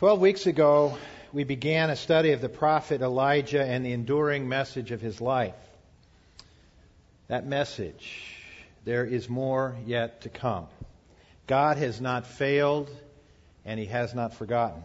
12 weeks ago, we began a study of the prophet Elijah and the enduring message of his life. That message, there is more yet to come. God has not failed, and He has not forgotten.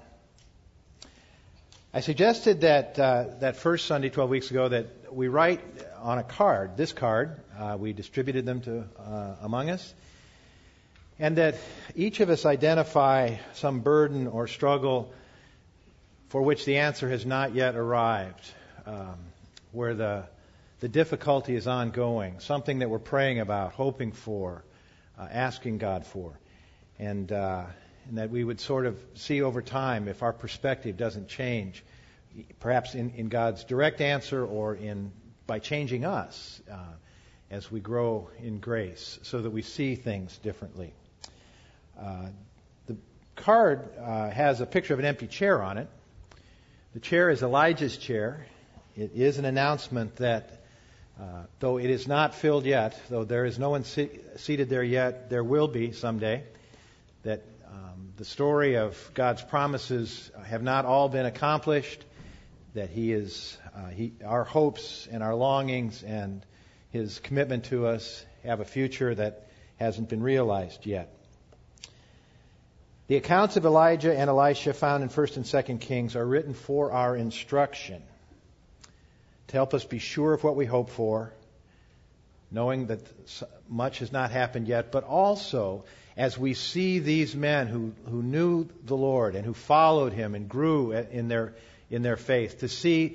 I suggested that first Sunday, 12 weeks ago, that we write on a card, this card, we distributed them to among us, and that each of us identify some burden or struggle for which the answer has not yet arrived, where the difficulty is ongoing, something that we're praying about, hoping for, asking God for, and that we would sort of see over time if our perspective doesn't change, perhaps in God's direct answer or by changing us as we grow in grace, so that we see things differently. The card has a picture of an empty chair on it. The chair is Elijah's chair. It is an announcement that though it is not filled yet, though there is no one seated there yet, there will be someday, that the story of God's promises have not all been accomplished, that our hopes and our longings and His commitment to us have a future that hasn't been realized yet. The accounts of Elijah and Elisha found in 1 and 2 Kings are written for our instruction, to help us be sure of what we hope for, knowing that much has not happened yet, but also as we see these men who knew the Lord and who followed Him and grew in their faith, to see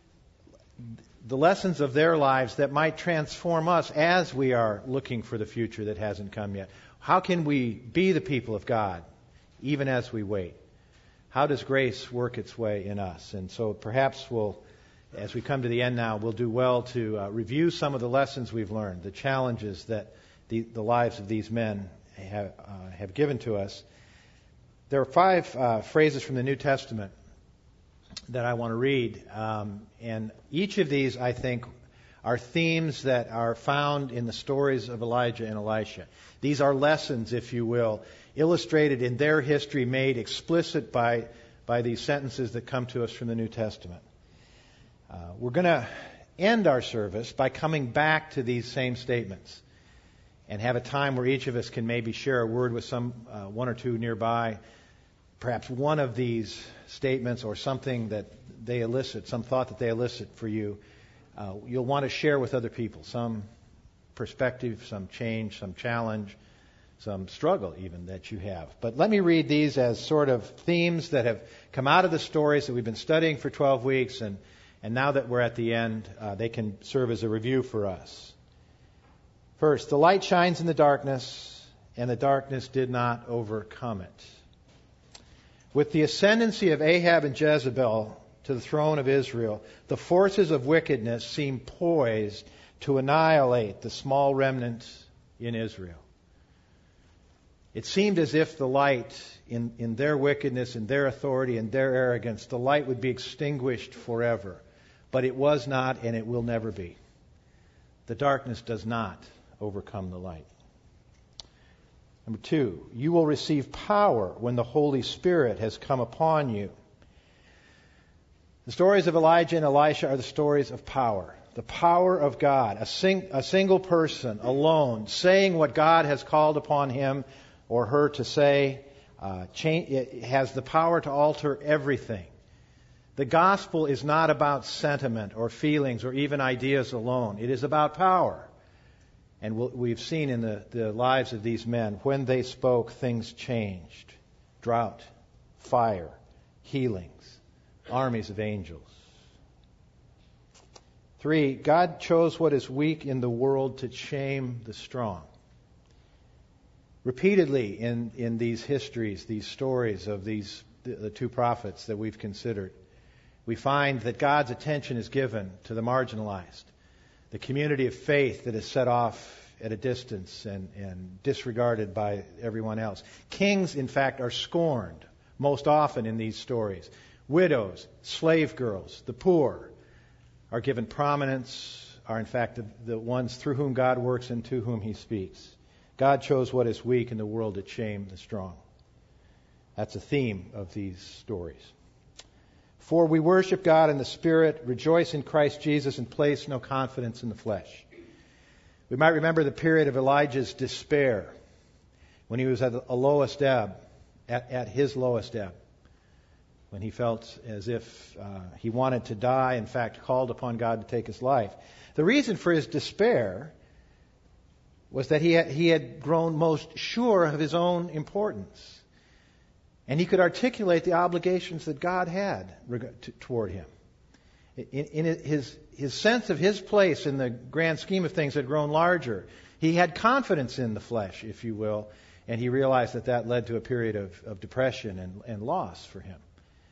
the lessons of their lives that might transform us as we are looking for the future that hasn't come yet. How can we be the people of God even as we wait? How does grace work its way in us? And so perhaps as we come to the end now, we'll do well to review some of the lessons we've learned, the challenges that the lives of these men have given to us. There are 5 phrases from the New Testament that I want to read, and each of these, I think, are themes that are found in the stories of Elijah and Elisha. These are lessons, if you will, illustrated in their history, made explicit by these sentences that come to us from the New Testament. We're going to end our service by coming back to these same statements and have a time where each of us can maybe share a word with one or two nearby, perhaps one of these statements or something that they elicit, some thought that they elicit for you. You'll want to share with other people some perspective, some change, some challenge, some struggle even that you have. But let me read these as sort of themes that have come out of the stories that we've been studying for 12 weeks, and now that we're at the end, they can serve as a review for us. First, the light shines in the darkness, and the darkness did not overcome it. With the ascendancy of Ahab and Jezebel to the throne of Israel, the forces of wickedness seem poised to annihilate the small remnant in Israel. It seemed as if the light, in their wickedness, in their authority, in their arrogance, the light would be extinguished forever. But it was not, and it will never be. The darkness does not overcome the light. Number 2, you will receive power when the Holy Spirit has come upon you. The stories of Elijah and Elisha are the stories of power. The power of God. A single person alone saying what God has called upon him or her to say it has the power to alter everything. The gospel is not about sentiment or feelings or even ideas alone. It is about power. And we've seen in the lives of these men, when they spoke, things changed. Drought, fire, healings, armies of angels. 3, God chose what is weak in the world to shame the strong. Repeatedly in these histories, these stories of the 2 prophets that we've considered, we find that God's attention is given to the marginalized, the community of faith that is set off at a distance and disregarded by everyone else. Kings, in fact, are scorned most often in these stories. Widows, slave girls, the poor are given prominence, are in fact the ones through whom God works and to whom He speaks. God chose what is weak in the world to shame the strong. That's a theme of these stories. For we worship God in the Spirit, rejoice in Christ Jesus, and place no confidence in the flesh. We might remember the period of Elijah's despair when he was at a lowest ebb, at his lowest ebb, when he felt as if he wanted to die, in fact, called upon God to take his life. The reason for his despair was that he had grown most sure of his own importance. And he could articulate the obligations that God had toward him. In his sense of his place in the grand scheme of things had grown larger. He had confidence in the flesh, if you will, and he realized that led to a period of depression and loss for him.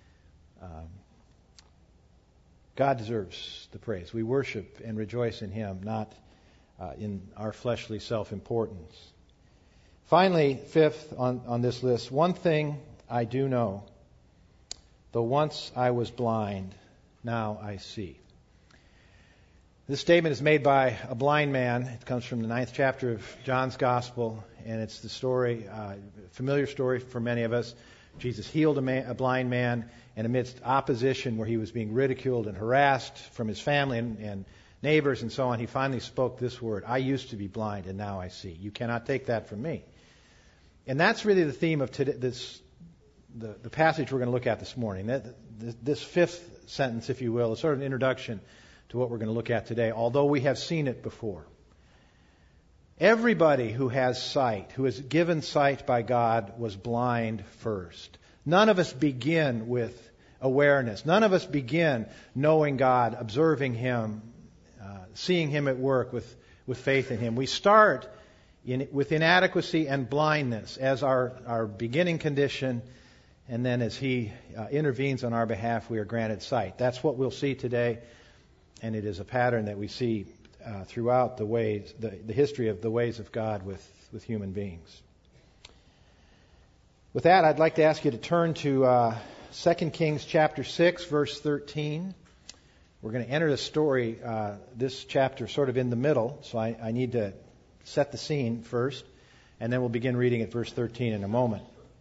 God deserves the praise. We worship and rejoice in Him, not in our fleshly self-importance. Finally, fifth on this list, one thing I do know, though once I was blind, now I see. This statement is made by a blind man. It comes from the 9th chapter of John's Gospel, and it's the story, familiar story for many of us. Jesus healed a blind man, and amidst opposition where he was being ridiculed and harassed from his family and neighbors and so on, he finally spoke this word, I used to be blind and now I see. You cannot take that from me. And that's really the theme of the passage we're going to look at this morning. This fifth sentence, if you will, is sort of an introduction to what we're going to look at today, although we have seen it before. Everybody who has sight, who is given sight by God, was blind first. None of us begin with awareness. None of us begin knowing God, observing Him, seeing Him at work with faith in Him. We start with inadequacy and blindness as our beginning condition, and then as He intervenes on our behalf, we are granted sight. That's what we'll see today, and it is a pattern that we see throughout the history of the ways of God with human beings. With that, I'd like to ask you to turn to 2 Kings chapter 6, verse 13. We're going to enter the story, this chapter sort of in the middle, so I need to set the scene first, and then we'll begin reading at verse 13 in a moment.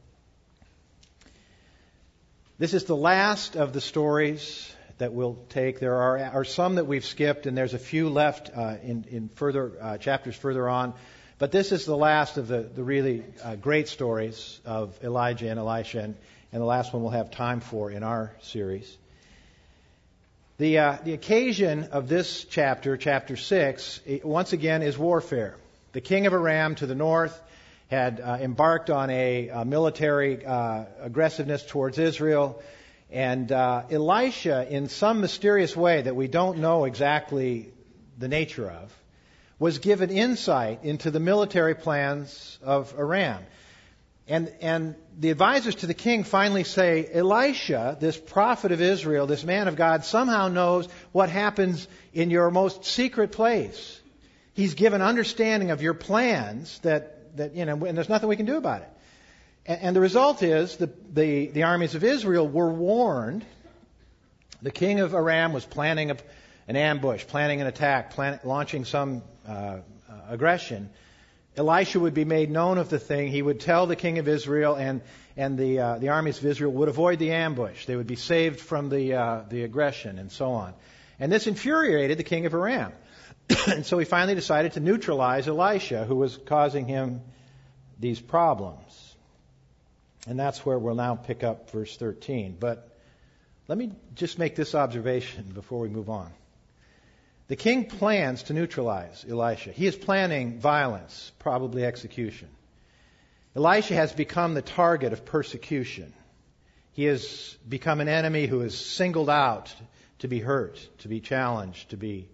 This is the last of the stories that we'll take. There are some that we've skipped, and there's a few left in further chapters further on. But this is the last of the really great stories of Elijah and Elisha, and the last one we'll have time for in our series. The occasion of this chapter, chapter 6, once again is warfare. The king of Aram to the north had embarked on a military aggressiveness towards Israel. And Elisha, in some mysterious way that we don't know exactly the nature of, was given insight into the military plans of Aram. And the advisors to the king finally say, Elisha, this prophet of Israel, this man of God, somehow knows what happens in your most secret place. He's given understanding of your plans that and there's nothing we can do about it. And the result is the armies of Israel were warned. The king of Aram was planning an ambush, planning an attack, launching some aggression. Elisha would be made known of the thing. He would tell the king of Israel, and the armies of Israel would avoid the ambush. They would be saved from the aggression and so on. And this infuriated the king of Aram. And so he finally decided to neutralize Elisha, who was causing him these problems. And that's where we'll now pick up verse 13. But let me just make this observation before we move on. The king plans to neutralize Elisha. He is planning violence, probably execution. Elisha has become the target of persecution. He has become an enemy who is singled out to be hurt, to be challenged, to be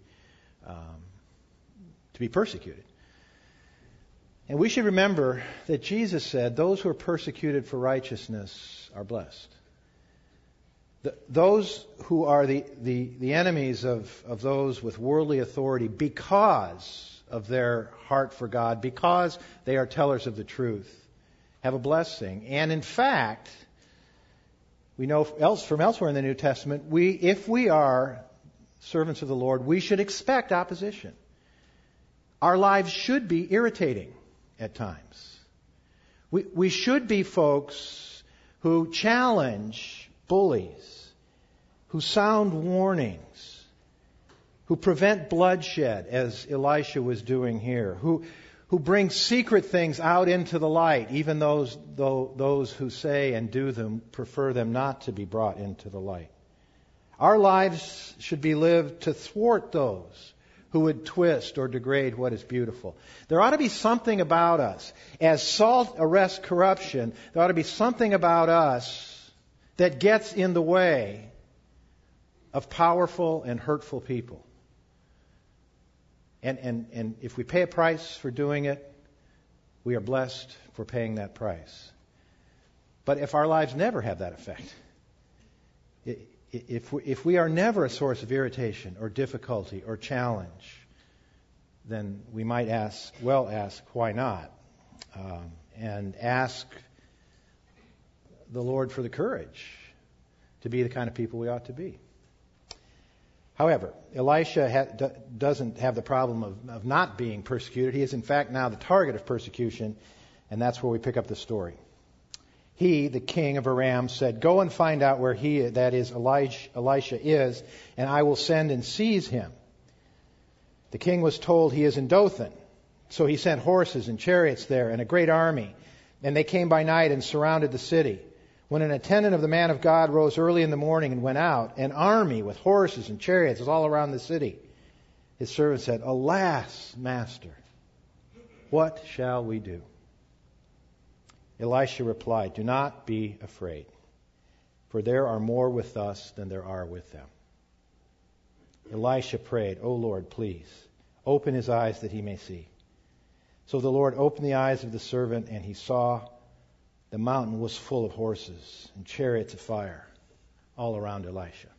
persecuted. And we should remember that Jesus said, those who are persecuted for righteousness are blessed. Those who are the enemies of those with worldly authority because of their heart for God, because they are tellers of the truth, have a blessing. And in fact, we know from elsewhere in the New Testament, if we are servants of the Lord, we should expect opposition. Our lives should be irritating at times. We should be folks who challenge bullies, who sound warnings, who prevent bloodshed, as Elisha was doing here, who bring secret things out into the light, even those who say and do them prefer them not to be brought into the light. Our lives should be lived to thwart those who would twist or degrade what is beautiful. There ought to be something about us. As salt arrests corruption, there ought to be something about us that gets in the way of powerful and hurtful people. And if we pay a price for doing it, we are blessed for paying that price. But if our lives never have that effect, if we are never a source of irritation or difficulty or challenge, then we might ask, why not? And ask the Lord for the courage to be the kind of people we ought to be. However, Elisha doesn't have the problem of not being persecuted. He is, in fact, now the target of persecution, and that's where we pick up the story. He, the king of Aram, said, "Go and find out where he, that is Elisha, is, and I will send and seize him." The king was told he is in Dothan. So he sent horses and chariots there and a great army. And they came by night and surrounded the city. When an attendant of the man of God rose early in the morning and went out, an army with horses and chariots was all around the city. His servant said, "Alas, master, what shall we do?" Elisha replied, "Do not be afraid, for there are more with us than there are with them." Elisha prayed, "O Lord, please, open his eyes that he may see." So the Lord opened the eyes of the servant, and he saw the mountain was full of horses and chariots of fire all around Elisha.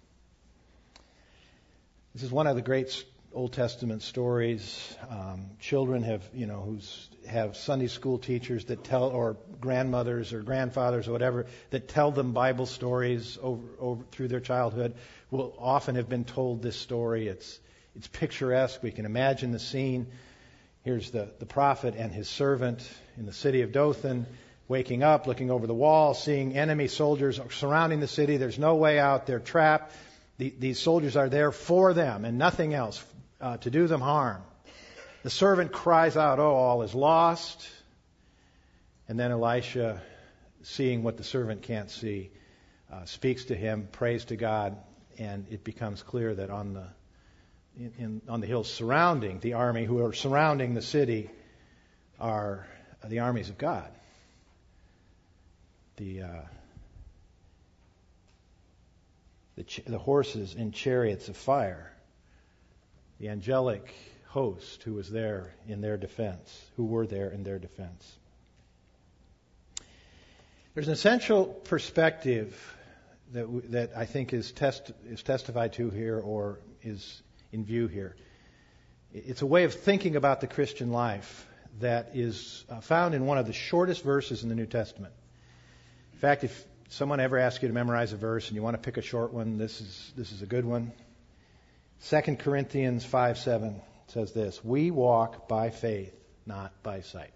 This is one of the great Old Testament stories. Children have Sunday school teachers that tell, or grandmothers or grandfathers or whatever, that tell them Bible stories over through their childhood will often have been told this story. It's picturesque. We can imagine the scene. Here's the prophet and his servant in the city of Dothan, waking up, looking over the wall, seeing enemy soldiers surrounding the city. There's no way out. They're trapped. These soldiers are there for them and nothing else, to do them harm. The servant cries out, "Oh, all is lost." And then Elisha, seeing what the servant can't see, speaks to him, prays to God, and it becomes clear that on the hills surrounding the army, who are surrounding the city, are the armies of God. The horses and chariots of fire, the angelic host who was there in their defense, who were there in their defense. There's an essential perspective that I think is testified to here, or is in view here. It's a way of thinking about the Christian life that is found in one of the shortest verses in the New Testament. In fact, if someone ever asks you to memorize a verse and you want to pick a short one, this is a good one. 2 Corinthians 5:7 says this: "We walk by faith, not by sight."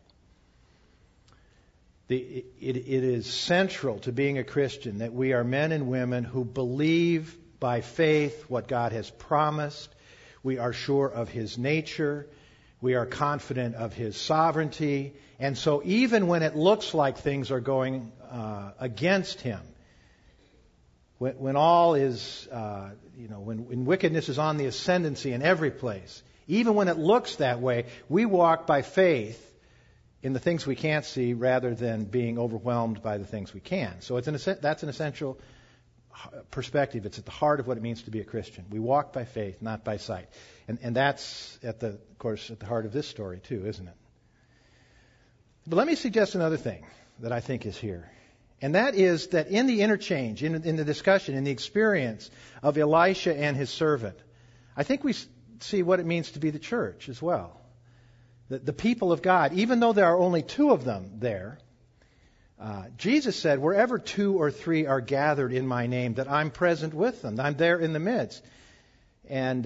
It is central to being a Christian that we are men and women who believe by faith what God has promised. We are sure of His nature. We are confident of His sovereignty. And so even when it looks like things are going against Him, when all is, when wickedness is on the ascendancy in every place, even when it looks that way, we walk by faith in the things we can't see rather than being overwhelmed by the things we can. So that's an essential perspective. It's at the heart of what it means to be a Christian. We walk by faith, not by sight. And that's, at the heart of this story too, isn't it? But let me suggest another thing that I think is here. And that is that in the interchange, in the discussion, in the experience of Elisha and his servant, I think we see what it means to be the church as well. The people of God, even though there are only two of them there, Jesus said, "Wherever 2 or 3 are gathered in my name, that I'm present with them. I'm there in the midst." And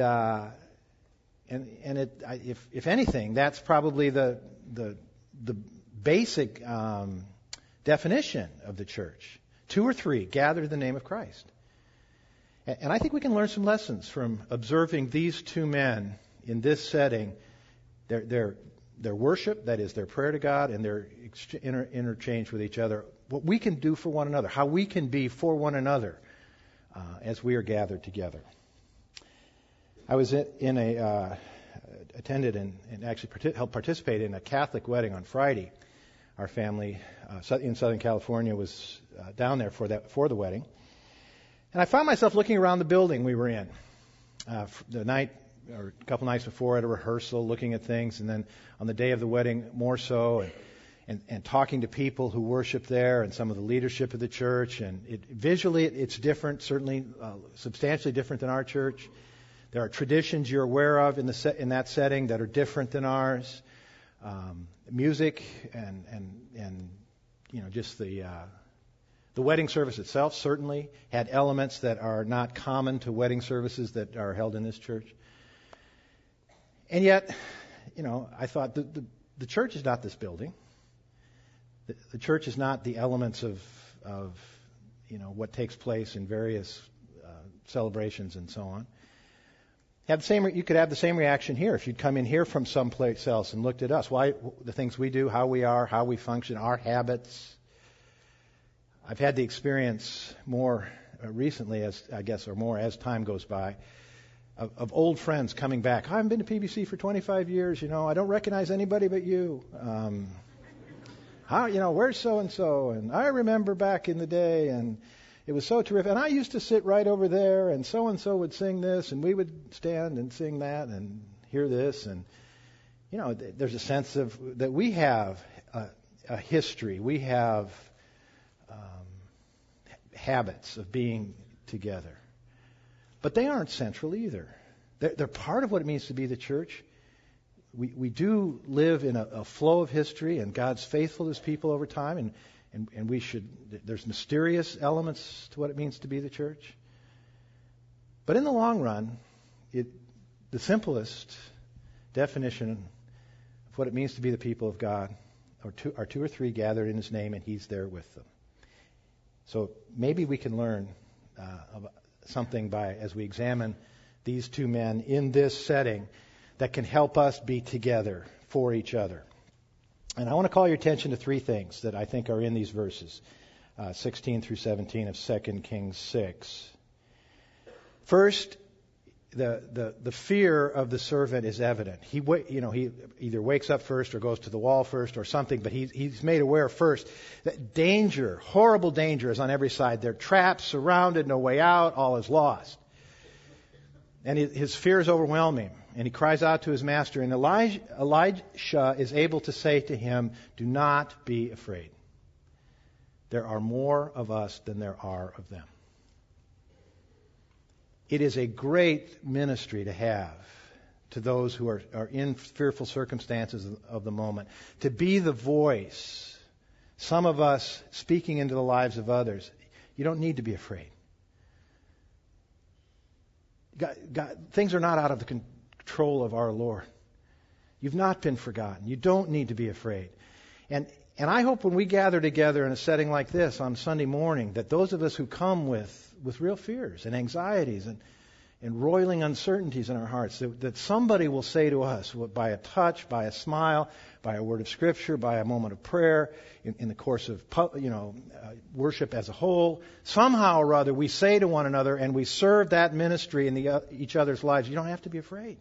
if anything, that's probably the basic definition of the church. 2 or 3 gathered in the name of Christ. And I think we can learn some lessons from observing these 2 men in this setting, their worship, that is, their prayer to God, and their interchange with each other, what we can do for one another, how we can be for one another as we are gathered together. I was attended and actually helped participate in a Catholic wedding on Friday. Our family in Southern California was down there for the wedding. And I found myself looking around the building we were in the night or a couple nights before at a rehearsal, looking at things, and then on the day of the wedding more so, and talking to people who worship there and some of the leadership of the church. And visually it's different, certainly substantially different than our church. There are traditions you're aware of in that setting that are different than ours. Music and just the wedding service itself certainly had elements that are not common to wedding services that are held in this church. And yet, I thought the church is not this building. The church is not the elements of what takes place in various celebrations and so on. You could have the same reaction here if you'd come in here from someplace else and looked at us. Why the things we do, how we are, how we function, our habits. I've had the experience more recently, as time goes by, of old friends coming back. I haven't been to PBC for 25 years. I don't recognize anybody but you. Where's so and so? And I remember back in the day, and it was so terrific. And I used to sit right over there, and so would sing this, and we would stand and sing that and hear this. And, there's a sense of that we have a history. We have habits of being together. But they aren't central either. They're part of what it means to be the church. We do live in a flow of history, and God's faithful to His people over time, and we should. There's mysterious elements to what it means to be the church. But in the long run, the simplest definition of what it means to be the people of God are 2 or 3 gathered in His name, and He's there with them. So maybe we can learn something as we examine these 2 men in this setting that can help us be together for each other. And I want to call your attention to 3 things that I think are in these verses, 16 through 17 of 2 Kings 6. First, the fear of the servant is evident. He either wakes up first or goes to the wall first or something, but he's made aware first that danger, horrible danger, is on every side. They're trapped, surrounded, no way out, all is lost. And his fears overwhelm him, and he cries out to his master. And Elisha is able to say to him, "Do not be afraid. There are more of us than there are of them." It is a great ministry to have to those who are in fearful circumstances of the moment. To be the voice, some of us speaking into the lives of others. You don't need to be afraid. God, things are not out of the control of our Lord. You've not been forgotten. You don't need to be afraid. And I hope when we gather together in a setting like this on Sunday morning, that those of us who come with real fears and anxieties and roiling uncertainties in our hearts, that somebody will say to us by a touch, by a smile, by a word of Scripture, by a moment of prayer, in the course of worship as a whole, somehow or other we say to one another and we serve that ministry in each other's lives. You don't have to be afraid.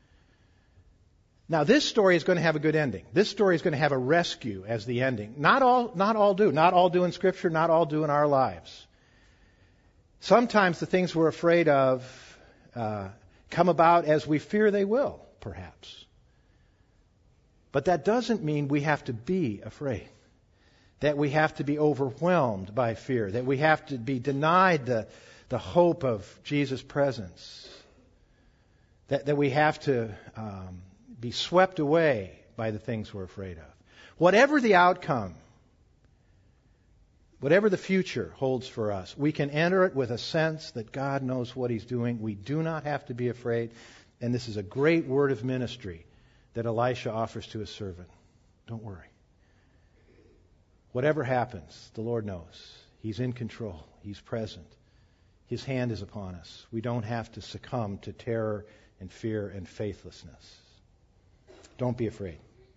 Now, this story is going to have a good ending. This story is going to have a rescue as the ending. Not all do. Not all do in Scripture. Not all do in our lives. Sometimes the things we're afraid of come about as we fear they will, perhaps. But that doesn't mean we have to be afraid. That we have to be overwhelmed by fear. That we have to be denied the hope of Jesus' presence. That we have to be swept away by the things we're afraid of. Whatever the outcome, whatever the future holds for us, we can enter it with a sense that God knows what He's doing. We do not have to be afraid. And this is a great word of ministry that Elisha offers to his servant. Don't worry. Whatever happens, the Lord knows. He's in control. He's present. His hand is upon us. We don't have to succumb to terror and fear and faithlessness. Don't be afraid.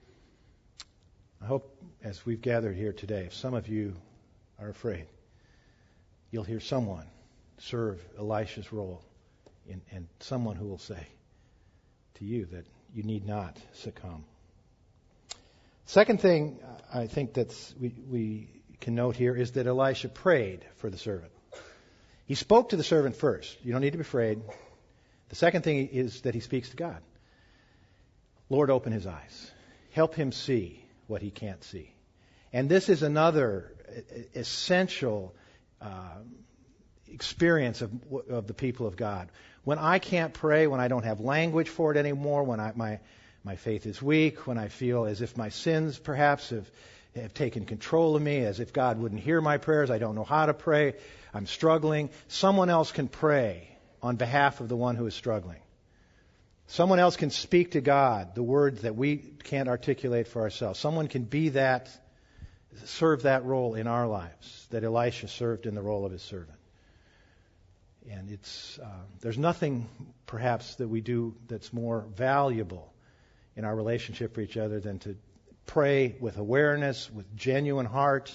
I hope as we've gathered here today, if some of you are afraid, you'll hear someone serve Elisha's role and someone who will say to you that you need not succumb. Second thing I think that's we can note here is that Elisha prayed for the servant. He spoke to the servant first. You don't need to be afraid. The second thing is that he speaks to God. Lord, open his eyes. Help him see what he can't see. And this is another essential experience of the people of God. When I can't pray, when I don't have language for it anymore, when my faith is weak, when I feel as if my sins perhaps have taken control of me, as if God wouldn't hear my prayers, I don't know how to pray, I'm struggling, someone else can pray on behalf of the one who is struggling. Someone else can speak to God the words that we can't articulate for ourselves. Someone can be that, serve that role in our lives that Elisha served in the role of his servant. And there's nothing perhaps that we do that's more valuable in our relationship for each other than to pray with awareness, with genuine heart,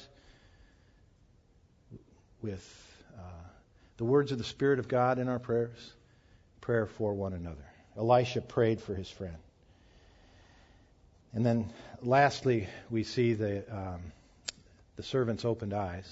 with the words of the Spirit of God in our prayers, prayer for one another. Elisha prayed for his friend. And then lastly, we see the servant's opened eyes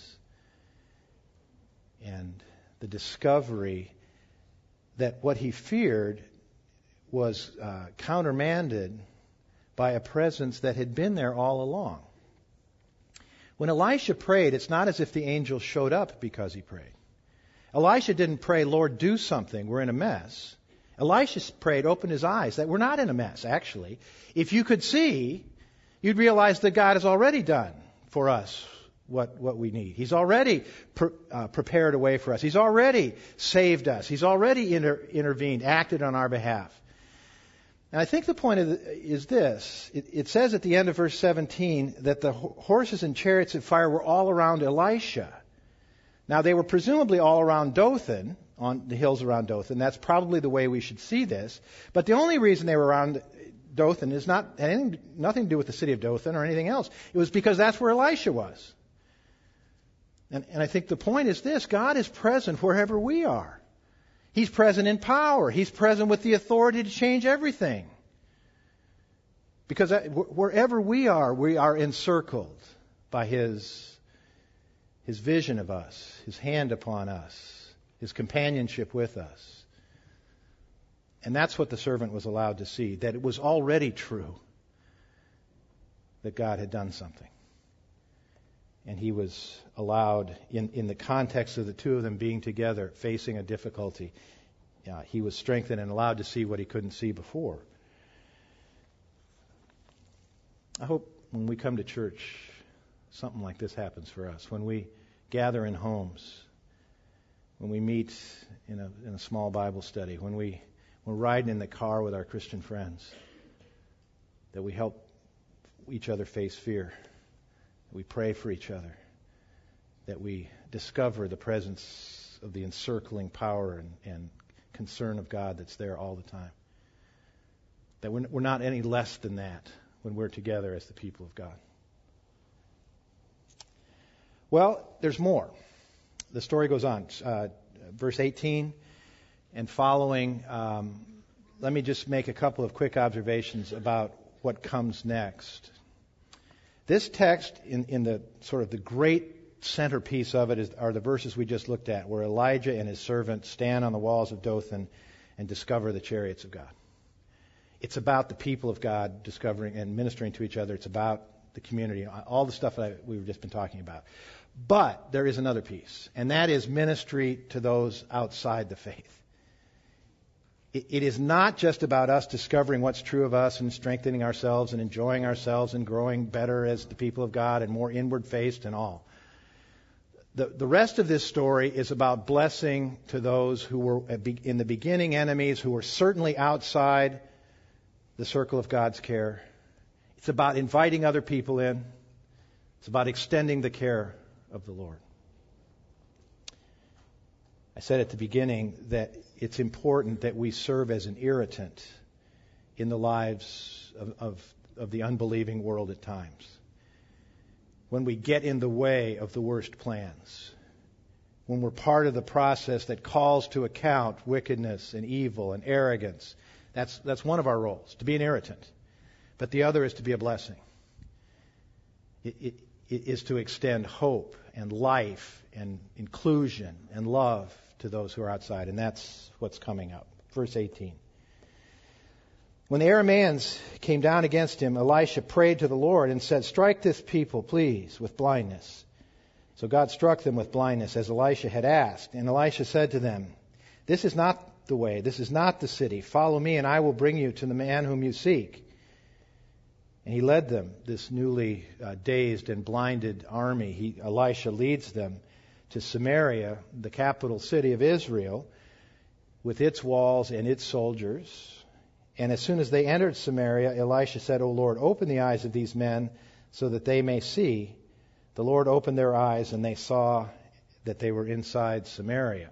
and the discovery that what he feared was countermanded by a presence that had been there all along. When Elisha prayed, it's not as if the angel showed up because he prayed. Elisha didn't pray, Lord, do something, we're in a mess. Elisha prayed, open his eyes, that we're not in a mess, actually. If you could see, you'd realize that God has already done for us what we need. He's already prepared a way for us. He's already saved us. He's already intervened, acted on our behalf. And I think the point is this. It says at the end of verse 17 that the horses and chariots of fire were all around Elisha. Now, they were presumably all around Dothan, on the hills around Dothan. That's probably the way we should see this. But the only reason they were around Dothan is nothing to do with the city of Dothan or anything else. It was because that's where Elisha was. And I think the point is this. God is present wherever we are. He's present in power. He's present with the authority to change everything. Because wherever we are encircled by His vision of us, His hand upon us, His companionship with us. And that's what the servant was allowed to see, that it was already true that God had done something. And he was allowed, in the context of the two of them being together, facing a difficulty, he was strengthened and allowed to see what he couldn't see before. I hope when we come to church, something like this happens for us. When we gather in homes, when we meet in a small Bible study, when we're riding in the car with our Christian friends, that we help each other face fear, that we pray for each other, that we discover the presence of the encircling power and concern of God that's there all the time. That we're not any less than that when we're together as the people of God. Well, there's more. The story goes on. Verse 18 and following, let me just make a couple of quick observations about what comes next. This text, in the sort of the great centerpiece of it, are the verses we just looked at, where Elijah and his servant stand on the walls of Dothan and discover the chariots of God. It's about the people of God discovering and ministering to each other. It's about the community, all the stuff that we've just been talking about. But there is another piece, and that is ministry to those outside the faith. It is not just about us discovering what's true of us and strengthening ourselves and enjoying ourselves and growing better as the people of God and more inward-faced and all. The rest of this story is about blessing to those who were in the beginning enemies, who were certainly outside the circle of God's care. It's about inviting other people in. It's about extending the care of the Lord. I said at the beginning that it's important that we serve as an irritant in the lives of the unbelieving world at times. When we get in the way of the worst plans, when we're part of the process that calls to account wickedness and evil and arrogance, that's one of our roles, to be an irritant. But the other is to be a blessing. It is to extend hope and life and inclusion and love to those who are outside. And that's what's coming up. Verse 18. When the Arameans came down against him, Elisha prayed to the Lord and said, "Strike this people, please, with blindness." So God struck them with blindness, as Elisha had asked. And Elisha said to them, "This is not the way, this is not the city. Follow me, and I will bring you to the man whom you seek." And he led them, this newly dazed and blinded army. Elisha leads them to Samaria, the capital city of Israel, with its walls and its soldiers. And as soon as they entered Samaria, Elisha said, "O Lord, open the eyes of these men so that they may see." The Lord opened their eyes, and they saw that they were inside Samaria.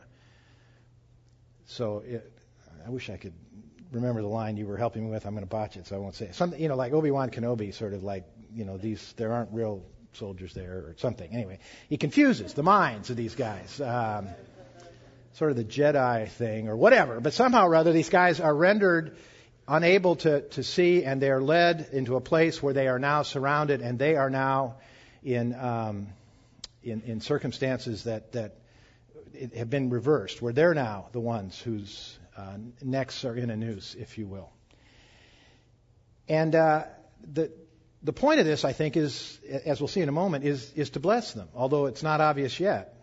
So I wish I could remember the line you were helping me with. I'm going to botch it, so I won't say it. Something, like Obi-Wan Kenobi, sort of like, there aren't real soldiers there or something. Anyway, he confuses the minds of these guys. Sort of the Jedi thing or whatever. But somehow or other, these guys are rendered unable to see, and they are led into a place where they are now surrounded, and they are now in circumstances that have been reversed, where they're now the ones whose necks are in a noose, if you will. And the point of this, I think, is, as we'll see in a moment, is to bless them, although it's not obvious yet.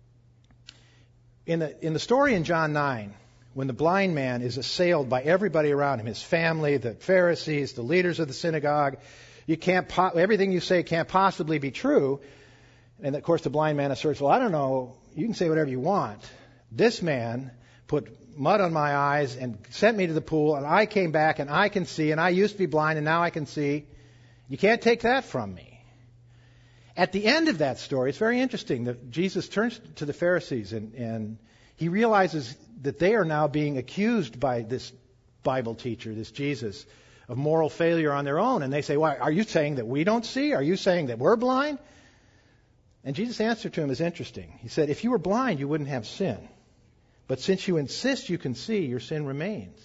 In the story in John 9, when the blind man is assailed by everybody around him, his family, the Pharisees, the leaders of the synagogue, everything you say can't possibly be true. And of course, the blind man asserts, "Well, I don't know. You can say whatever you want. This man put mud on my eyes and sent me to the pool, and I came back and I can see, and I used to be blind and now I can see. You can't take that from me." At the end of that story, it's very interesting that Jesus turns to the Pharisees and he realizes that they are now being accused by this Bible teacher, this Jesus, of moral failure on their own. And they say, "Why, are you saying that we don't see? Are you saying that we're blind?" And Jesus' answer to him is interesting. He said, "If you were blind, you wouldn't have sin. But since you insist you can see, your sin remains."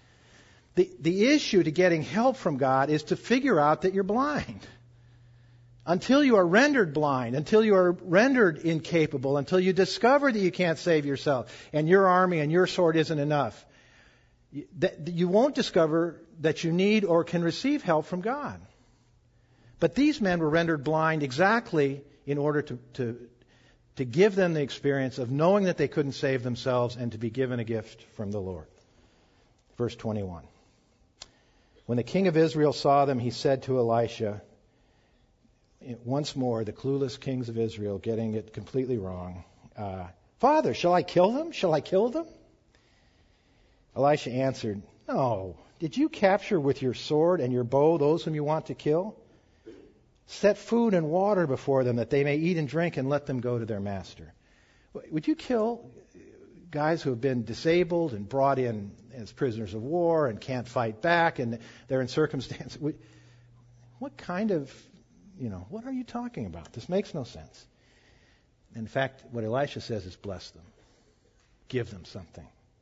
The issue to getting help from God is to figure out that you're blind. Until you are rendered blind, until you are rendered incapable, until you discover that you can't save yourself and your army and your sword isn't enough, you won't discover that you need or can receive help from God. But these men were rendered blind exactly in order to give them the experience of knowing that they couldn't save themselves and to be given a gift from the Lord. Verse 21. When the king of Israel saw them, he said to Elisha, once more, the clueless kings of Israel getting it completely wrong, "Father, shall I kill them? Shall I kill them?" Elisha answered, "No. Did you capture with your sword and your bow those whom you want to kill? Set food and water before them that they may eat and drink, and let them go to their master." Would you kill guys who have been disabled and brought in as prisoners of war and can't fight back, and they're in circumstances? What kind of, what are you talking about? This makes no sense. In fact, what Elisha says is bless them. Give them something.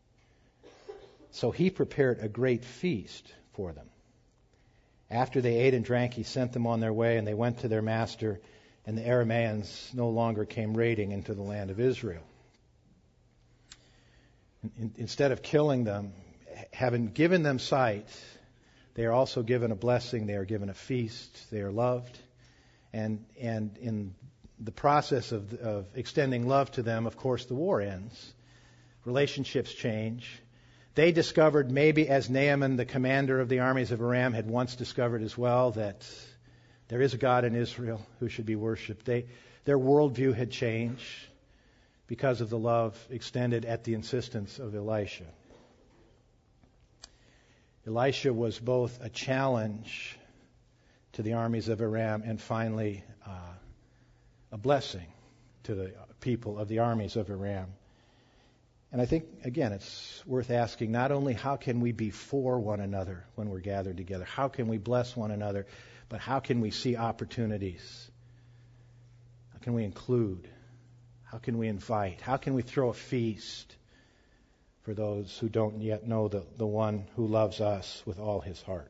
So he prepared a great feast for them. After they ate and drank, he sent them on their way, and they went to their master, and the Arameans no longer came raiding into the land of Israel. Instead of killing them, having given them sight, they are also given a blessing. They are given a feast. They are loved. And in the process of extending love to them, of course, the war ends. Relationships change. They discovered, maybe as Naaman, the commander of the armies of Aram, had once discovered as well, that there is a God in Israel who should be worshipped. Their worldview had changed because of the love extended at the insistence of Elisha. Elisha was both a challenge to the armies of Aram and finally a blessing to the people of the armies of Aram. And I think, again, it's worth asking not only how can we be for one another when we're gathered together, how can we bless one another, but how can we see opportunities? How can we include? How can we invite? How can we throw a feast for those who don't yet know the one who loves us with all his heart?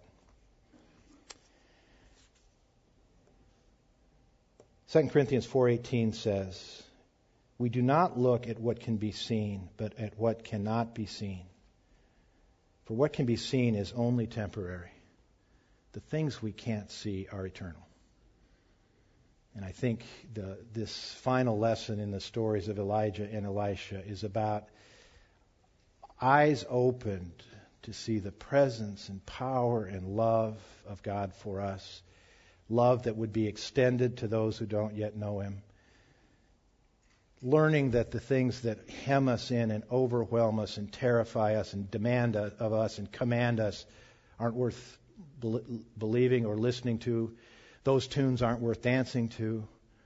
2 Corinthians 4:18 says, "We do not look at what can be seen, but at what cannot be seen. For what can be seen is only temporary. The things we can't see are eternal." And I think this final lesson in the stories of Elijah and Elisha is about eyes opened to see the presence and power and love of God for us. Love that would be extended to those who don't yet know him. Learning that the things that hem us in and overwhelm us and terrify us and demand of us and command us aren't worth believing or listening to. Those tunes aren't worth dancing to.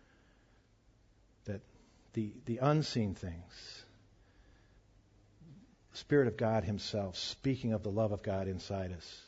That the unseen things, the Spirit of God himself speaking of the love of God inside us,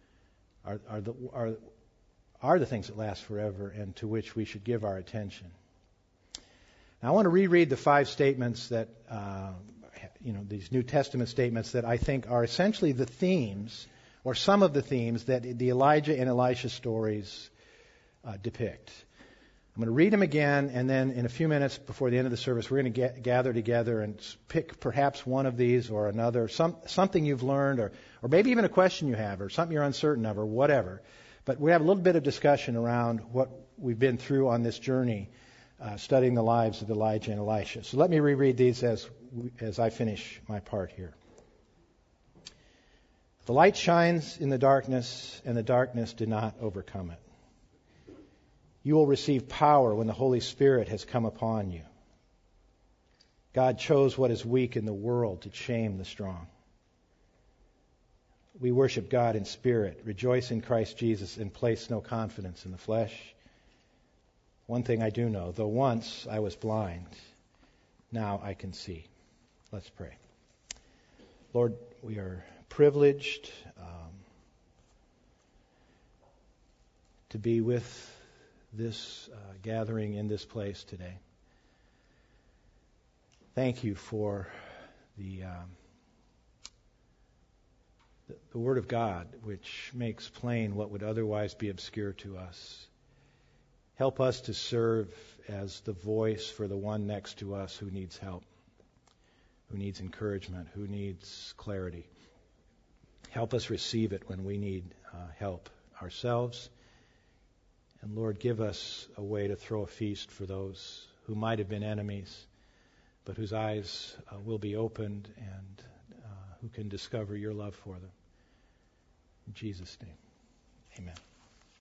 are the things that last forever and to which we should give our attention. Now, I want to reread the 5 statements that, these New Testament statements that I think are essentially the themes, or some of the themes that the Elijah and Elisha stories depict. I'm going to read them again, and then in a few minutes before the end of the service, we're going to gather together and pick perhaps one of these or another, something you've learned, or maybe even a question you have, or something you're uncertain of, or whatever. But we have a little bit of discussion around what we've been through on this journey, studying the lives of Elijah and Elisha. So let me reread these as I finish my part here. "The light shines in the darkness, and the darkness did not overcome it. You will receive power when the Holy Spirit has come upon you. God chose what is weak in the world to shame the strong. We worship God in spirit, rejoice in Christ Jesus, and place no confidence in the flesh. One thing I do know, though once I was blind, now I can see." Let's pray. Lord, we are privileged to be with this gathering in this place today. Thank you for the Word of God, which makes plain what would otherwise be obscure to us. Help us to serve as the voice for the one next to us who needs help, who needs encouragement, who needs clarity. Help us receive it when we need help ourselves. And Lord, give us a way to throw a feast for those who might have been enemies, but whose eyes will be opened and who can discover your love for them. In Jesus' name, amen.